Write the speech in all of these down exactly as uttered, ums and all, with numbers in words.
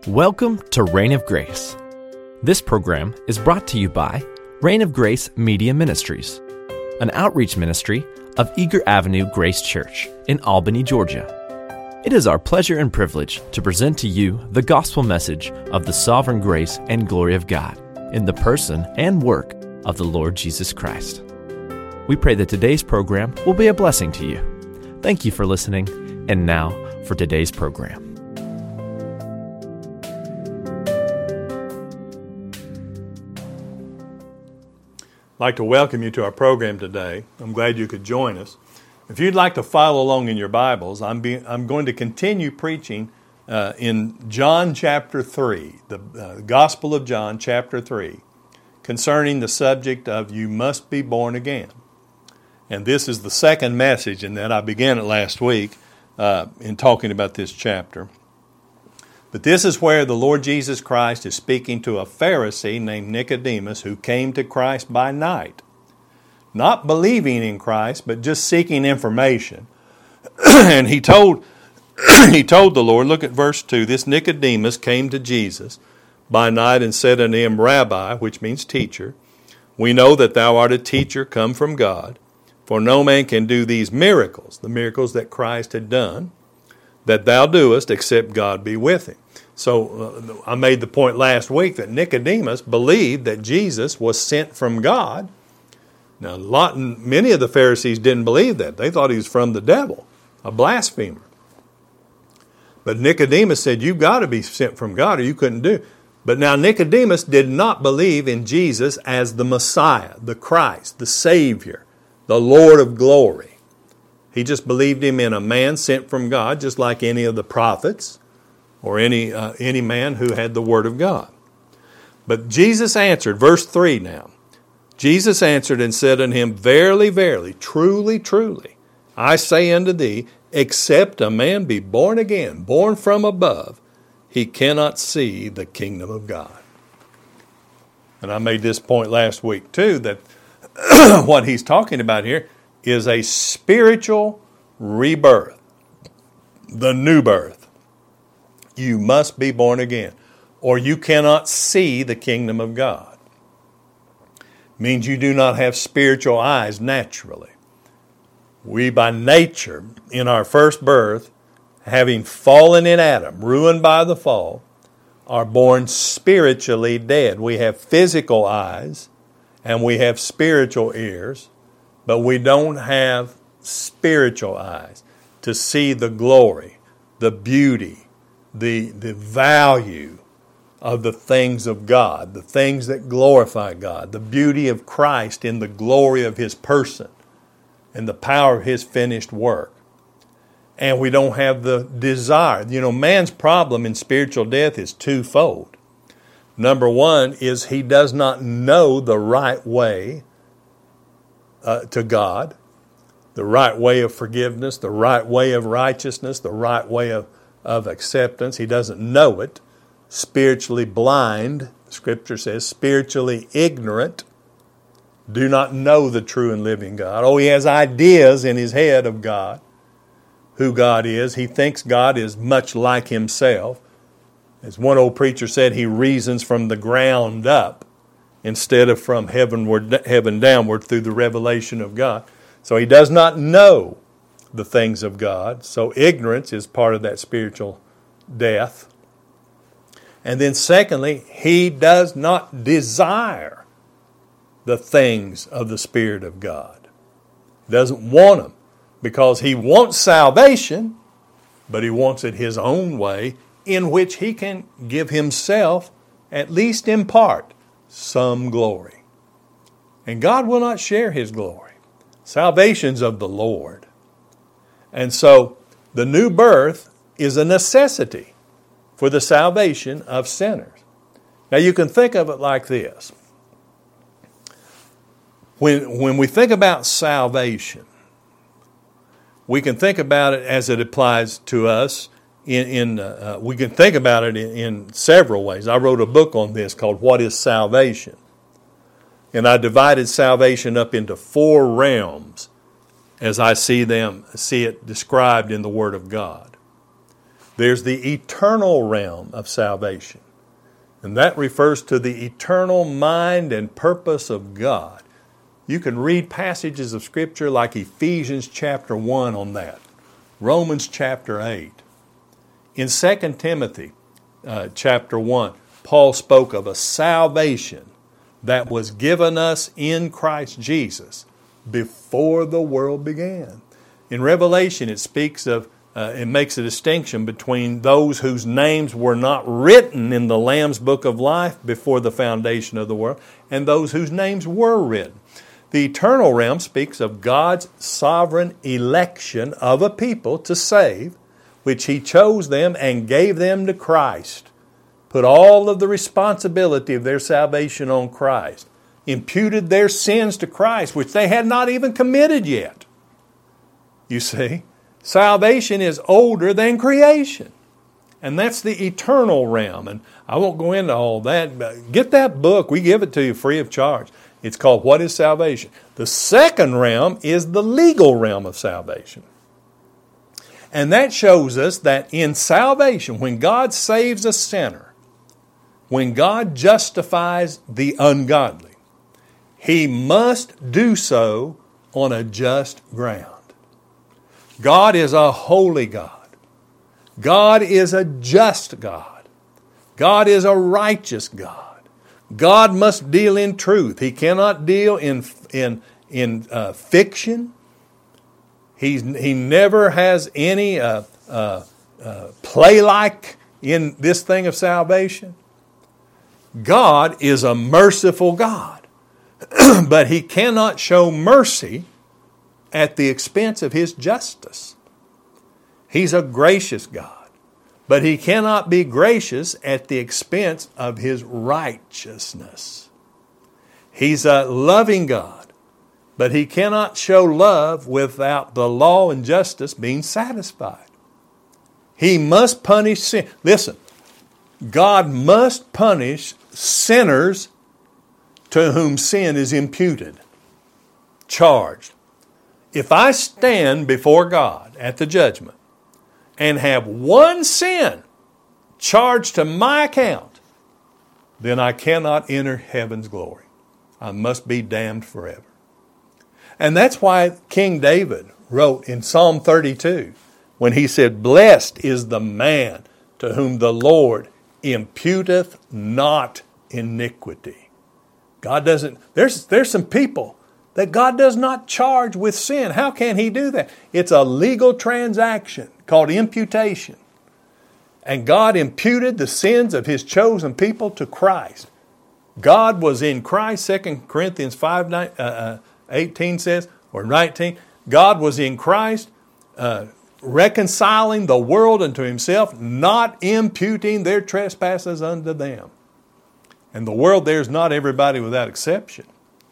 Welcome to Reign of Grace. This program is brought to you by Reign of Grace Media Ministries, an outreach ministry of Eager Avenue Grace Church in Albany, Georgia. It is our pleasure and privilege to present to you the gospel message of the sovereign grace and glory of God in the person and work of the Lord Jesus Christ. We pray that today's program will be a blessing to you. Thank you for listening, and now for today's program. I'd like to welcome you to our program today. I'm glad you could join us. If you'd like to follow along in your Bibles, I'm, be, I'm going to continue preaching uh, in John chapter three, the uh, Gospel of John chapter three, concerning the subject of you must be born again. And this is the second message, and that I began it last week uh, in talking about this chapter. But this is where the Lord Jesus Christ is speaking to a Pharisee named Nicodemus who came to Christ by night. Not believing in Christ, but just seeking information. And he told, he told the Lord, look at verse two, this Nicodemus came to Jesus by night and said unto him, Rabbi, which means teacher, we know that thou art a teacher come from God, for no man can do these miracles, the miracles that Christ had done, that thou doest, except God be with him. So uh, I made the point last week that Nicodemus believed that Jesus was sent from God. Now, a lot, many of the Pharisees didn't believe that. They thought he was from the devil, a blasphemer. But Nicodemus said, you've got to be sent from God or you couldn't do it. But now Nicodemus did not believe in Jesus as the Messiah, the Christ, the Savior, the Lord of glory. He just believed him in a man sent from God, just like any of the prophets or any uh, any man who had the Word of God. But Jesus answered, verse three now. Jesus answered and said unto him, Verily, verily, truly, truly, I say unto thee, except a man be born again, born from above, he cannot see the kingdom of God. And I made this point last week too, that what he's talking about here is a spiritual rebirth, the new birth. You must be born again, or you cannot see the kingdom of God. Means you do not have spiritual eyes naturally. We by nature, in our first birth, having fallen in Adam, ruined by the fall, are born spiritually dead. We have physical eyes and we have spiritual ears, but we don't have spiritual eyes to see the glory, the beauty, the, the value of the things of God, the things that glorify God, the beauty of Christ in the glory of His person and the power of His finished work. And we don't have the desire. You know, man's problem in spiritual death is twofold. Number one is he does not know the right way Uh, to God, the right way of forgiveness, the right way of righteousness, the right way of, of acceptance. He doesn't know it. Spiritually blind, Scripture says, spiritually ignorant, do not know the true and living God. Oh, he has ideas in his head of God, who God is. He thinks God is much like himself. As one old preacher said, he reasons from the ground up, instead of from heavenward, heaven downward through the revelation of God. So he does not know the things of God. So ignorance is part of that spiritual death. And then secondly, he does not desire the things of the Spirit of God. Doesn't want them because he wants salvation, but he wants it his own way in which he can give himself, at least in part, some glory. And God will not share His glory. Salvation's of the Lord. And so the new birth is a necessity for the salvation of sinners. Now you can think of it like this. When, when we think about salvation, we can think about it as it applies to us In, in uh, we can think about it in, in several ways. I wrote a book on this called What is Salvation? And I divided salvation up into four realms as I see them, see it described in the Word of God. There's the eternal realm of salvation. And that refers to the eternal mind and purpose of God. You can read passages of Scripture like Ephesians chapter one on that. Romans chapter eight. In Second Timothy uh, chapter one, Paul spoke of a salvation that was given us in Christ Jesus before the world began. In Revelation, it speaks of, uh, it makes a distinction between those whose names were not written in the Lamb's Book of Life before the foundation of the world, and those whose names were written. The eternal realm speaks of God's sovereign election of a people to save, which He chose them and gave them to Christ. Put all of the responsibility of their salvation on Christ. Imputed their sins to Christ, which they had not even committed yet. You see, salvation is older than creation. And that's the eternal realm. And I won't go into all that, but get that book. We give it to you free of charge. It's called What is Salvation? The second realm is the legal realm of salvation. And that shows us that in salvation, when God saves a sinner, when God justifies the ungodly, He must do so on a just ground. God is a holy God. God is a just God. God is a righteous God. God must deal in truth. He cannot deal in, in, in uh, fiction. He's, he never has any uh, uh, uh, play-like in this thing of salvation. God is a merciful God, but He cannot show mercy at the expense of His justice. He's a gracious God, but He cannot be gracious at the expense of His righteousness. He's a loving God, but He cannot show love without the law and justice being satisfied. He must punish sin. Listen, God must punish sinners to whom sin is imputed, charged. If I stand before God at the judgment and have one sin charged to my account, then I cannot enter heaven's glory. I must be damned forever. And that's why King David wrote in Psalm thirty-two, when he said, "Blessed is the man to whom the Lord imputeth not iniquity." God doesn't, there's, there's some people that God does not charge with sin. How can He do that? It's a legal transaction called imputation. And God imputed the sins of His chosen people to Christ. God was in Christ, Second Corinthians five eighteen says, or nineteen, God was in Christ uh, reconciling the world unto Himself, not imputing their trespasses unto them. And the world there is not everybody without exception.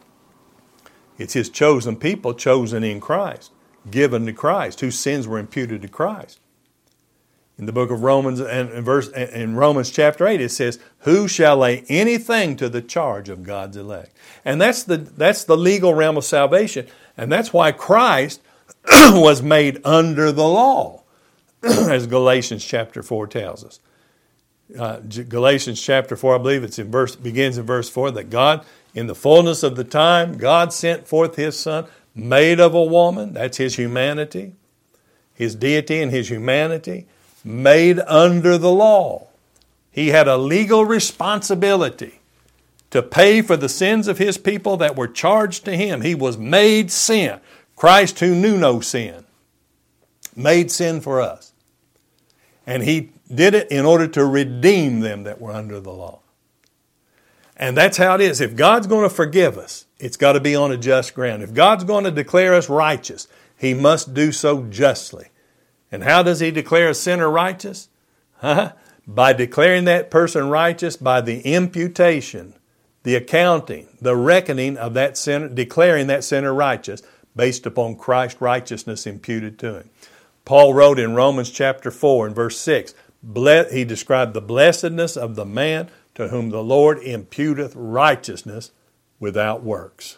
It's His chosen people, chosen in Christ, given to Christ, whose sins were imputed to Christ. In the book of Romans, and in, verse, in Romans chapter eight, it says, "Who shall lay anything to the charge of God's elect?" And that's the, that's the legal realm of salvation. And that's why Christ was made under the law, as Galatians chapter four tells us. Uh, Galatians chapter four, I believe it's in verse, begins in verse four, that God, in the fullness of the time, God sent forth His Son, made of a woman. That's His humanity, His deity and His humanity, made under the law. He had a legal responsibility to pay for the sins of His people that were charged to Him. He was made sin. Christ, who knew no sin, made sin for us. And He did it in order to redeem them that were under the law. And that's how it is. If God's going to forgive us, it's got to be on a just ground. If God's going to declare us righteous, He must do so justly. And how does He declare a sinner righteous? Huh? By declaring that person righteous by the imputation, the accounting, the reckoning of that sinner, declaring that sinner righteous based upon Christ's righteousness imputed to him. Paul wrote in Romans chapter four and verse six, he described the blessedness of the man to whom the Lord imputeth righteousness without works.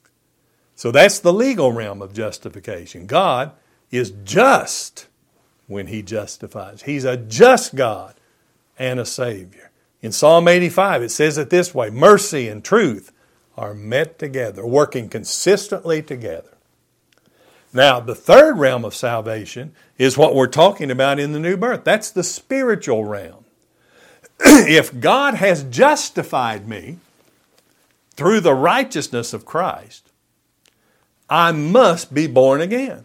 So that's the legal realm of justification. God is just when He justifies. He's a just God and a Savior. In Psalm eighty-five, it says it this way, mercy and truth are met together, working consistently together. Now, the third realm of salvation is what we're talking about in the new birth. That's the spiritual realm. If God has justified me through the righteousness of Christ, I must be born again.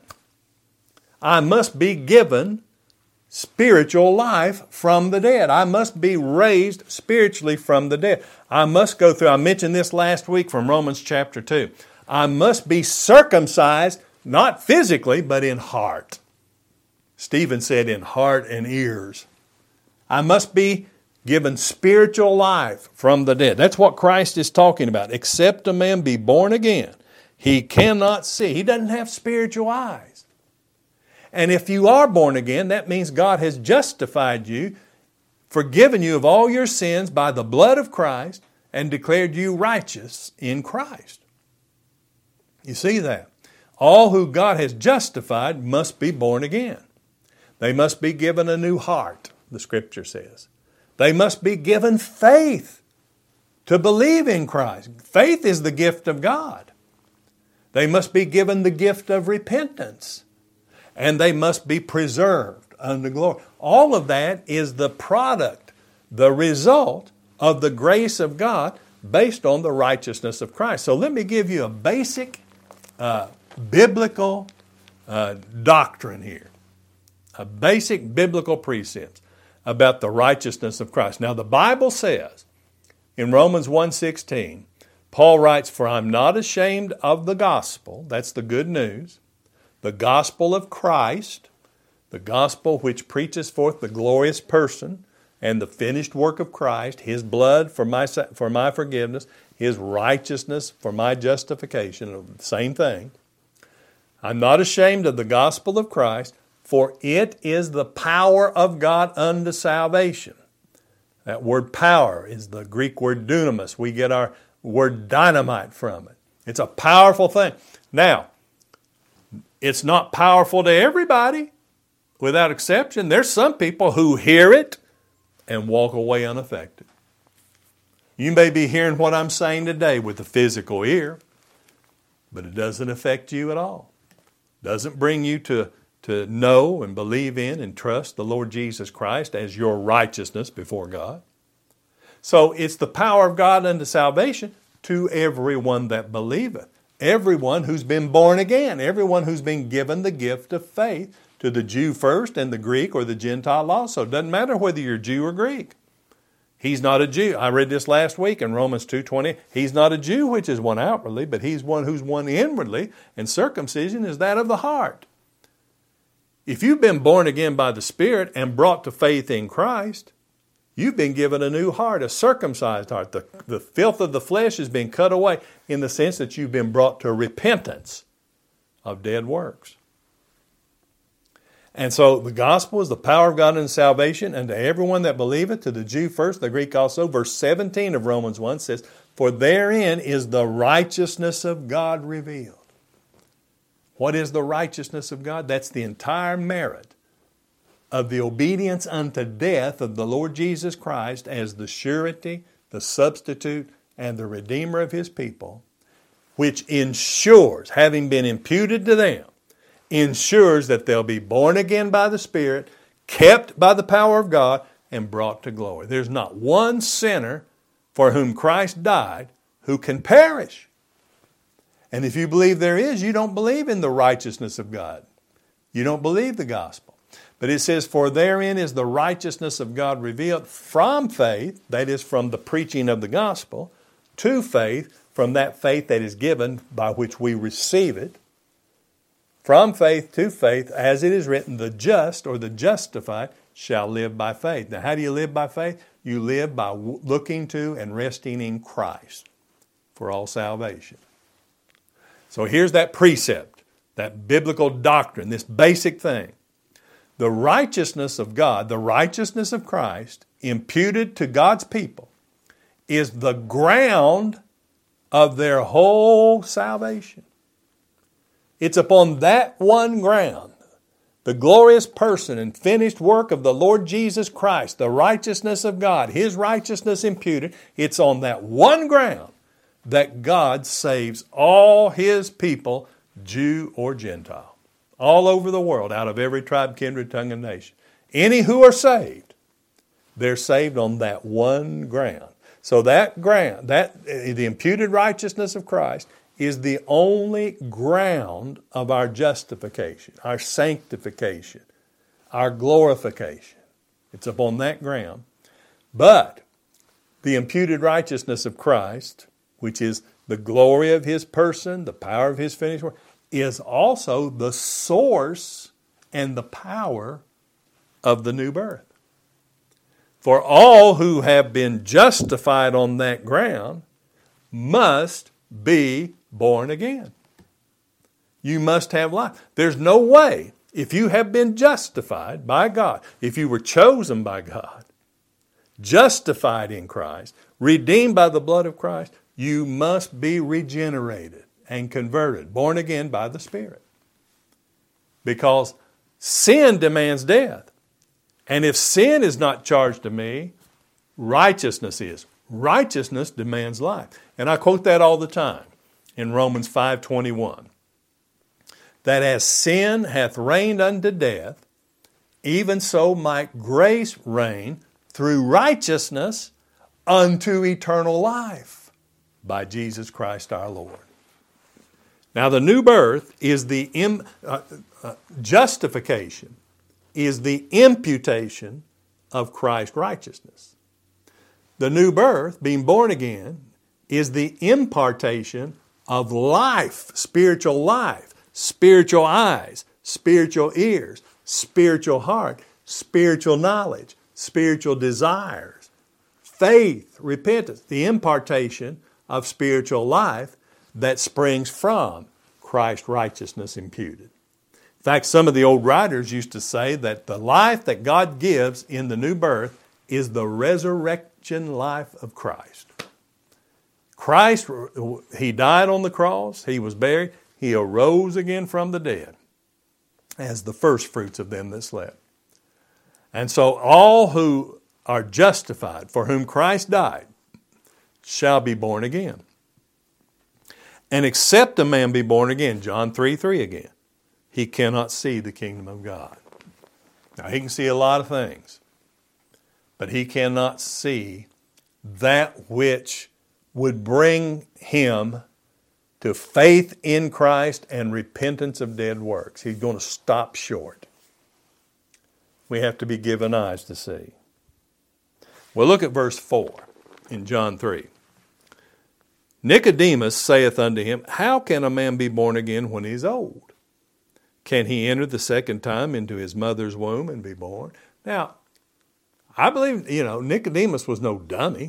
I must be given spiritual life from the dead. I must be raised spiritually from the dead. I must go through, I mentioned this last week from Romans chapter two. I must be circumcised, not physically, but in heart. Stephen said in heart and ears. I must be given spiritual life from the dead. That's what Christ is talking about. Except a man be born again, he cannot see. He doesn't have spiritual eyes. And if you are born again, that means God has justified you, forgiven you of all your sins by the blood of Christ, and declared you righteous in Christ. You see that? All who God has justified must be born again. They must be given a new heart, the Scripture says. They must be given faith to believe in Christ. Faith is the gift of God. They must be given the gift of repentance. And they must be preserved unto glory. All of that is the product, the result of the grace of God based on the righteousness of Christ. So let me give you a basic uh, biblical uh, doctrine here. A basic biblical precept about the righteousness of Christ. Now the Bible says in Romans one sixteen, Paul writes, for I'm not ashamed of the gospel, that's the good news, the gospel of Christ, the gospel which preaches forth the glorious person and the finished work of Christ, His blood for my, for my forgiveness, His righteousness for my justification, same thing. I'm not ashamed of the gospel of Christ, for it is the power of God unto salvation. That word power is the Greek word dunamis. We get our word dynamite from it. It's a powerful thing. Now, it's not powerful to everybody, without exception. There's some people who hear it and walk away unaffected. You may be hearing what I'm saying today with the physical ear, but it doesn't affect you at all. It doesn't bring you to, to know and believe in and trust the Lord Jesus Christ as your righteousness before God. So it's the power of God unto salvation to everyone that believeth. Everyone who's been born again, everyone who's been given the gift of faith, to the Jew first and the Greek or the Gentile also. It doesn't matter whether you're Jew or Greek. He's not a Jew. I read this last week in Romans two twenty. He's not a Jew which is one outwardly, but he's one who's one inwardly, and circumcision is that of the heart. If you've been born again by the Spirit and brought to faith in Christ, you've been given a new heart, a circumcised heart. The, the filth of the flesh has been cut away in the sense that you've been brought to repentance of dead works. And so the gospel is the power of God unto salvation unto everyone that believeth, to the Jew first, the Greek also. Verse seventeen of Romans one says, for therein is the righteousness of God revealed. What is the righteousness of God? That's the entire merit of the obedience unto death of the Lord Jesus Christ as the surety, the substitute, and the redeemer of His people, which ensures, having been imputed to them, ensures that they'll be born again by the Spirit, kept by the power of God, and brought to glory. There's not one sinner for whom Christ died who can perish. And if you believe there is, you don't believe in the righteousness of God. You don't believe the gospel. But it says, for therein is the righteousness of God revealed from faith, that is from the preaching of the gospel, to faith, from that faith that is given by which we receive it. From faith to faith, as it is written, the just or the justified shall live by faith. Now, how do you live by faith? You live by looking to and resting in Christ for all salvation. So here's that precept, that biblical doctrine, this basic thing. The righteousness of God, the righteousness of Christ, imputed to God's people, is the ground of their whole salvation. It's upon that one ground the glorious person and finished work of the Lord Jesus Christ, the righteousness of God, His righteousness imputed, it's on that one ground that God saves all His people, Jew or Gentile, all over the world, out of every tribe, kindred, tongue, and nation. Any who are saved, they're saved on that one ground. So that ground, that the imputed righteousness of Christ, is the only ground of our justification, our sanctification, our glorification. It's upon that ground. But the imputed righteousness of Christ, which is the glory of His person, the power of His finished work, is also the source and the power of the new birth. For all who have been justified on that ground must be born again. You must have life. There's no way, if you have been justified by God, if you were chosen by God, justified in Christ, redeemed by the blood of Christ, you must be regenerated and converted, born again by the Spirit. Because sin demands death. And if sin is not charged to me, righteousness is. Righteousness demands life. And I quote that all the time in Romans five twenty-one. That as sin hath reigned unto death, even so might grace reign through righteousness unto eternal life by Jesus Christ our Lord. Now the new birth is the im, uh, uh, justification, is the imputation of Christ's righteousness. The new birth, being born again, is the impartation of life, spiritual life, spiritual eyes, spiritual ears, spiritual heart, spiritual knowledge, spiritual desires, faith, repentance, the impartation of spiritual life that springs from Christ's righteousness imputed. In fact, some of the old writers used to say that the life that God gives in the new birth is the resurrection life of Christ. Christ, He died on the cross, He was buried, He arose again from the dead as the first fruits of them that slept. And so all who are justified, for whom Christ died, shall be born again. And except a man be born again, John three three again, he cannot see the kingdom of God. Now he can see a lot of things, but he cannot see that which would bring him to faith in Christ and repentance of dead works. He's going to stop short. We have to be given eyes to see. Well, look at verse four in John three. Nicodemus saith unto him, How can a man be born again when he is old? Can he enter the second time into his mother's womb and be born? Now, I believe, you know, Nicodemus was no dummy.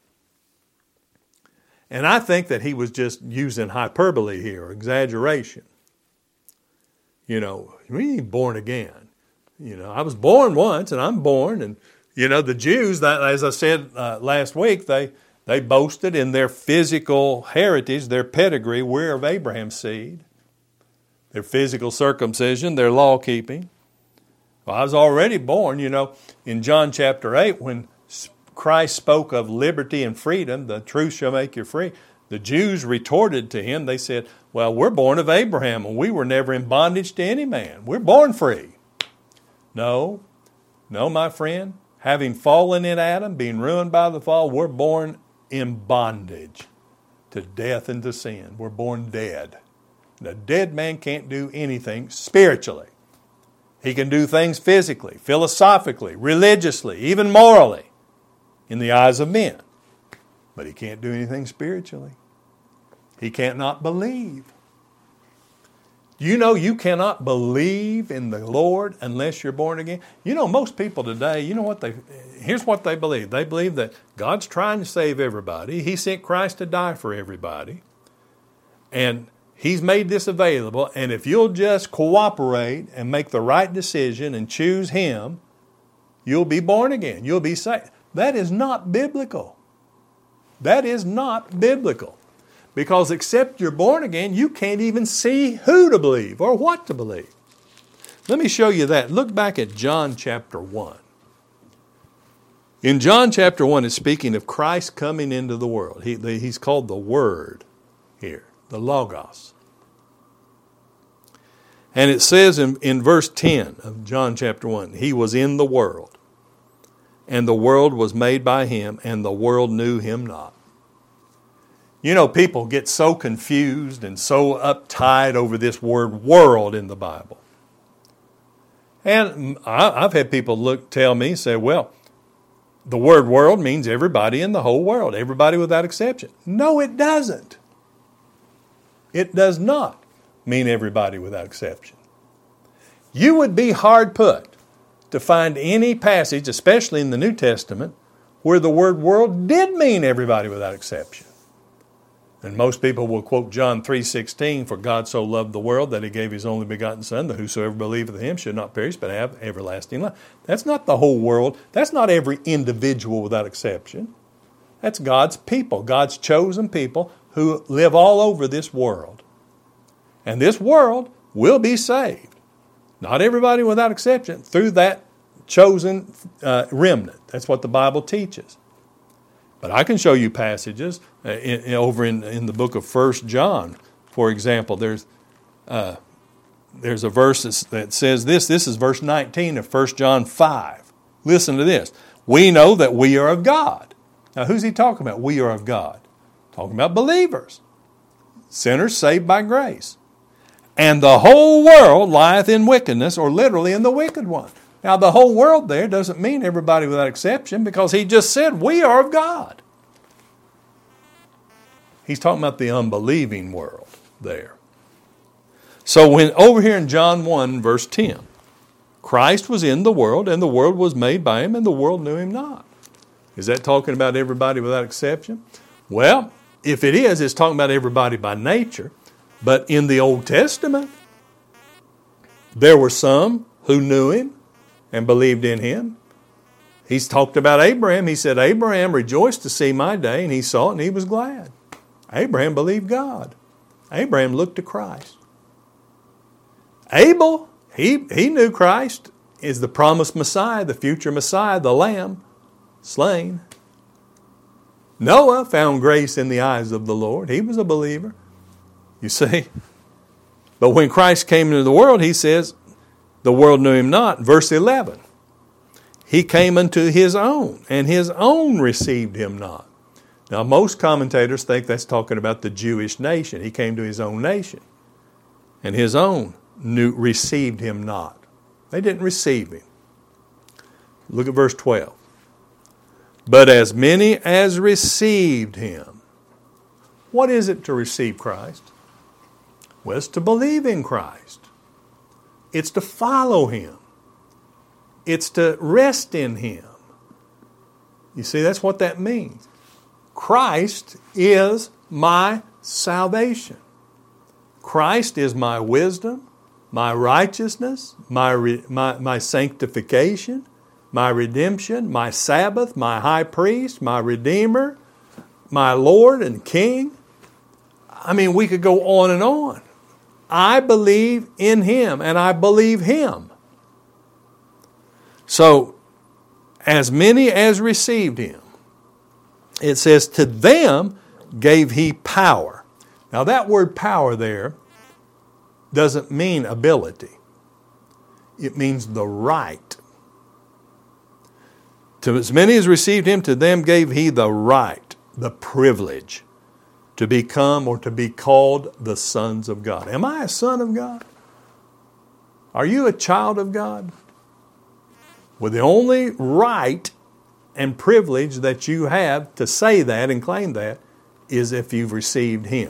And I think that he was just using hyperbole here, or exaggeration. You know, we ain't born again. You know, I was born once and I'm born. And, you know, the Jews, that, as I said uh, last week, they, they boasted in their physical heritage, their pedigree, we're of Abraham's seed. Their physical circumcision, their law keeping. Well, I was already born, you know, in John chapter eight, when Christ spoke of liberty and freedom, the truth shall make you free. The Jews retorted to him, they said, well, we're born of Abraham and we were never in bondage to any man. We're born free. No, no, my friend. Having fallen in Adam, being ruined by the fall, we're born in bondage to death and to sin. We're born dead. The dead man can't do anything spiritually. He can do things physically, philosophically, religiously, even morally in the eyes of men. But he can't do anything spiritually. He can't not believe. You know you cannot believe in the Lord unless you're born again. You know, most people today, you know what they, here's what they believe. They believe that God's trying to save everybody. He sent Christ to die for everybody. And He's made this available, and if you'll just cooperate and make the right decision and choose Him, you'll be born again. You'll be saved. That is not biblical. That is not biblical. Because except you're born again, you can't even see who to believe or what to believe. Let me show you that. Look back at John chapter one. In John chapter one, it's speaking of Christ coming into the world. He, he's called the Word here, the Logos. And it says in, in verse ten of John chapter one, He was in the world, and the world was made by Him, and the world knew Him not. You know, people get so confused and so uptight over this word world in the Bible. And I've had people look, tell me, say, well, the word world means everybody in the whole world, everybody without exception. No, it doesn't. It does not mean everybody without exception. You would be hard put to find any passage, especially in the New Testament, where the word world did mean everybody without exception. And most people will quote John three sixteen, for God so loved the world that He gave His only begotten Son, that whosoever believeth in Him should not perish but have everlasting life. That's not the whole world. That's not every individual without exception. That's God's people, God's chosen people who live all over this world. And this world will be saved. Not everybody without exception, through that chosen uh, remnant. That's what the Bible teaches. But I can show you passages uh, in, in, over in, in the book of First John. For example, there's uh, there's a verse that says this. This is verse nineteen of First John five. Listen to this. We know that we are of God. Now, who's he talking about? We are of God. Talking about believers. Sinners saved by grace. And the whole world lieth in wickedness, or literally in the wicked one. Now, the whole world there doesn't mean everybody without exception, because he just said we are of God. He's talking about the unbelieving world there. So when over here in John one, verse ten, Christ was in the world, and the world was made by Him, and the world knew Him not. Is that talking about everybody without exception? Well, if it is, it's talking about everybody by nature. But in the Old Testament, there were some who knew Him and believed in Him. He's talked about Abraham. He said, Abraham rejoiced to see my day, and he saw it and he was glad. Abraham believed God. Abraham looked to Christ. Abel, he, he knew Christ is the promised Messiah, the future Messiah, the Lamb, slain. Noah found grace in the eyes of the Lord. He was a believer. You see? But when Christ came into the world, he says, the world knew Him not. Verse eleven, He came unto His own, and His own received Him not. Now, most commentators think that's talking about the Jewish nation. He came to His own nation, and His own knew, received Him not. They didn't receive Him. Look at verse twelve. But as many as received Him. What is it to receive Christ? Well, it's to believe in Christ. It's to follow Him. It's to rest in Him. You see, that's what that means. Christ is my salvation. Christ is my wisdom, my righteousness, my, re, my, my sanctification, my redemption, my Sabbath, my high priest, my Redeemer, my Lord and King. I mean, we could go on and on. I believe in Him, and I believe Him. So, as many as received Him, it says, to them gave He power. Now, that word power there doesn't mean ability. It means the right. To as many as received Him, to them gave He the right, the privilege, to become or to be called the sons of God. Am I a son of God? Are you a child of God? Well, the only right and privilege that you have to say that and claim that is if you've received Him.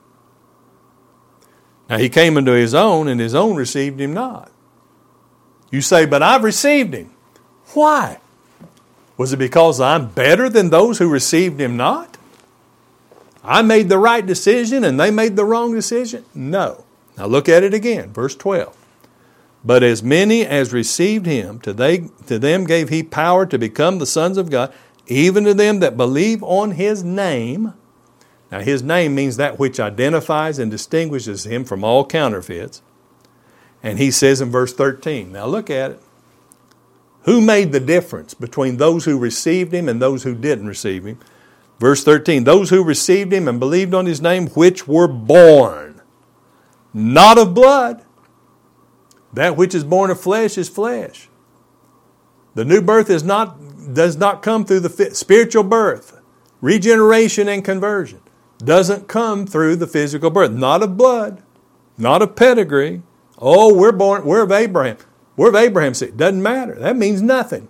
Now, He came unto His own, and His own received Him not. You say, but I've received Him. Why? Was it because I'm better than those who received Him not? I made the right decision and they made the wrong decision? No. Now look at it again, verse twelve. But as many as received Him, to, they, to them gave He power to become the sons of God, even to them that believe on His name. Now His name means that which identifies and distinguishes Him from all counterfeits. And he says in verse thirteen, now look at it. Who made the difference between those who received him and those who didn't receive him? Verse thirteen, those who received him and believed on his name, which were born, not of blood. That which is born of flesh is flesh. The new birth is not, does not come through the spiritual birth. Regeneration and conversion doesn't come through the physical birth. Not of blood, not of pedigree. Oh, we're born, we're of Abraham. We're of Abraham's seed. Doesn't matter. That means nothing.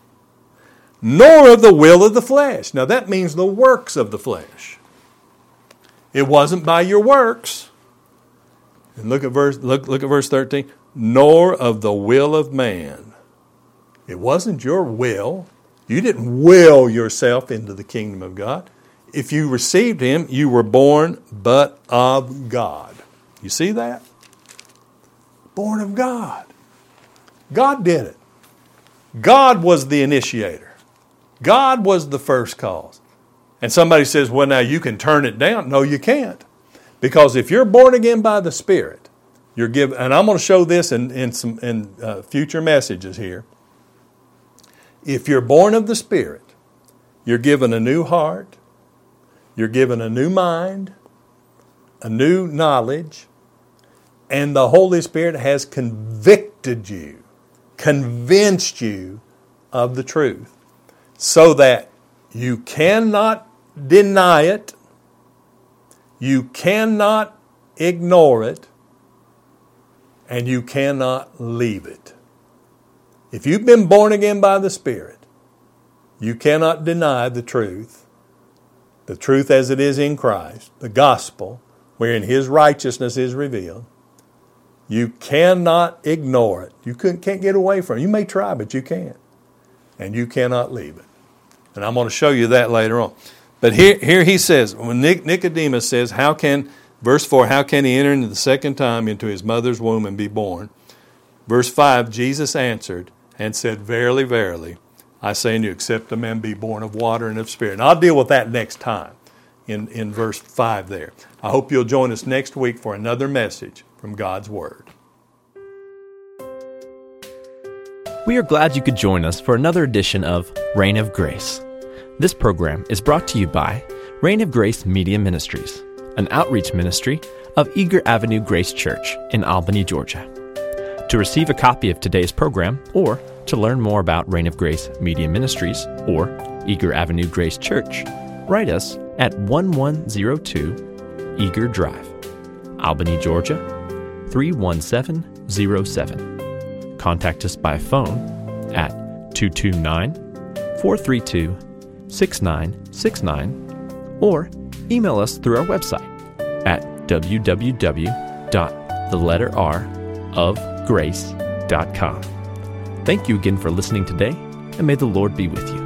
Nor of the will of the flesh. Now that means the works of the flesh. It wasn't by your works. And look at verse, look, look at verse thirteen. Nor of the will of man. It wasn't your will. You didn't will yourself into the kingdom of God. If you received him, you were born but of God. You see that? Born of God. God did it. God was the initiator. God was the first cause. And somebody says, well, now you can turn it down. No, you can't. Because if you're born again by the Spirit, you're given, and I'm going to show this in, in some in uh, future messages here. If you're born of the Spirit, you're given a new heart, you're given a new mind, a new knowledge, and the Holy Spirit has convicted you, convinced you of the truth, so that you cannot deny it, you cannot ignore it, and you cannot leave it. If you've been born again by the Spirit, you cannot deny the truth, the truth as it is in Christ, the gospel, wherein His righteousness is revealed. You cannot ignore it. You can't get away from it. You may try, but you can't. And you cannot leave it. And I'm going to show you that later on. But here, here he says, when Nicodemus says, how can, verse four, how can he enter into the second time into his mother's womb and be born? Verse five, Jesus answered and said, verily, verily, I say unto you, except a man be born of water and of spirit. And I'll deal with that next time in, in verse five there. I hope you'll join us next week for another message from God's Word. We are glad you could join us for another edition of Reign of Grace. This program is brought to you by Reign of Grace Media Ministries, an outreach ministry of Eager Avenue Grace Church in Albany, Georgia. To receive a copy of today's program or to learn more about Reign of Grace Media Ministries or Eager Avenue Grace Church, write us at one one zero two Eager Drive, Albany, Georgia, three one seven zero seven. Contact us by phone at two two nine, four three two, six nine six nine or email us through our website at w w w dot the letter r of grace dot com. Thank you again for listening today, and may the Lord be with you.